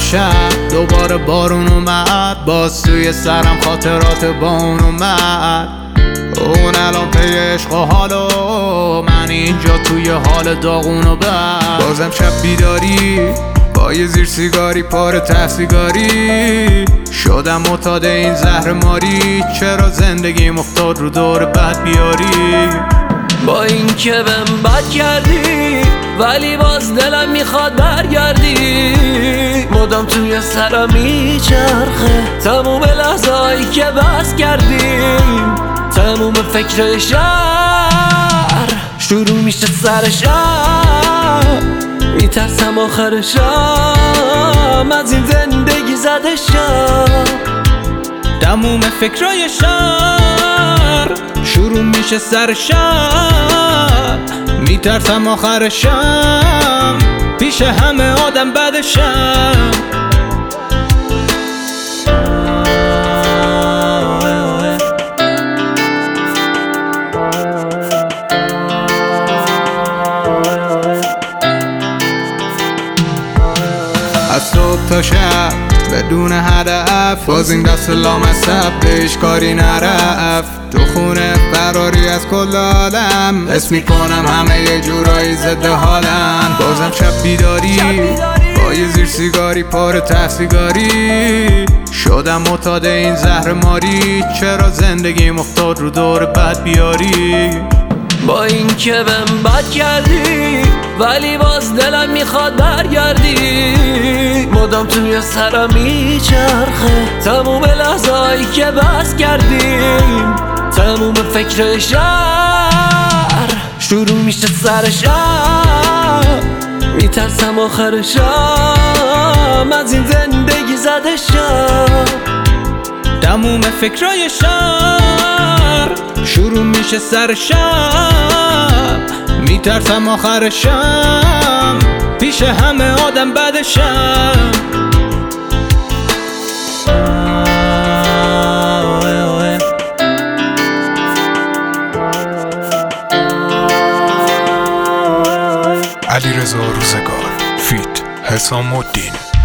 شب دوباره بارون اومد، باز توی سرم خاطرات با اون اومد. اون الان پی عشق و حالو، من اینجا توی حال داغون و بد. بازم شب بیداری با یه زیر سیگاری پاره ته سیگاری، شدم معتاد این زهر ماری. چرا زندگیم افتاد رو دور بد بیاری؟ با این که بهم بد کردی ولی باز دلم میخواد برگردی. مدام توی سرم میچرخه تموم لحظه‌هایی که بس کردیم. تموم فکر شهر شروع میشه سر شب. میترسم آخر شب از این زندگی زده شب. تموم فکرای شهر شروع میشه سر شب. میترسم آخر شب پیش همه آدم بدشم. از صبح تا شب بدون هدف، باز این دست لامصب بهش کاری نرفت. تو خونه فراری از کل عالم، حس میکنم همه یه جورایی ضد حالم. بازم شب بیداری با یه زیر سیگاری پاره ته سیگاری، شدم معتاد این زهر ماری. چرا زندگیم افتاد رو دور بد بیاری؟ با این که بهم بد کردی ولی باز دلم میخواد برگردی. مدام توی سرم میچرخه تموم لحظه‌هایی که بس کردیم. تموم فکر شهر شروع میشه سر شب. میترسم آخر شب از این زندگی زده شب. تموم فکرای شهر شروع میشه سر شب. میترسم آخر شب پیش همه آدم بدشم. علیرضا روزگار فیت حسام الدین.